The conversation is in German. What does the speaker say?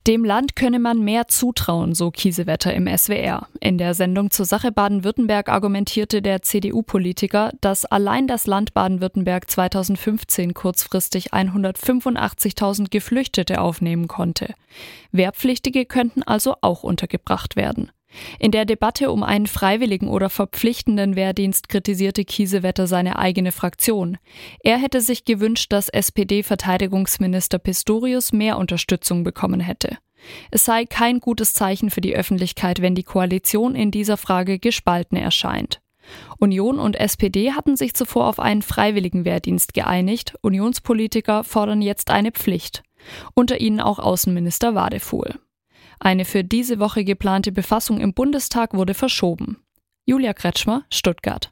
Dem Land könne man mehr zutrauen, so Kiesewetter im SWR. In der Sendung zur Sache Baden-Württemberg argumentierte der CDU-Politiker, dass allein das Land Baden-Württemberg 2015 kurzfristig 185.000 Geflüchtete aufnehmen konnte. Wehrpflichtige könnten also auch untergebracht werden. In der Debatte um einen freiwilligen oder verpflichtenden Wehrdienst kritisierte Kiesewetter seine eigene Fraktion. Er hätte sich gewünscht, dass SPD-Verteidigungsminister Pistorius mehr Unterstützung bekommen hätte. Es sei kein gutes Zeichen für die Öffentlichkeit, wenn die Koalition in dieser Frage gespalten erscheint. Union und SPD hatten sich zuvor auf einen freiwilligen Wehrdienst geeinigt. Unionspolitiker fordern jetzt eine Pflicht. Unter ihnen auch Außenminister Wadefuhl. Eine für diese Woche geplante Befassung im Bundestag wurde verschoben. Julia Kretschmer, Stuttgart.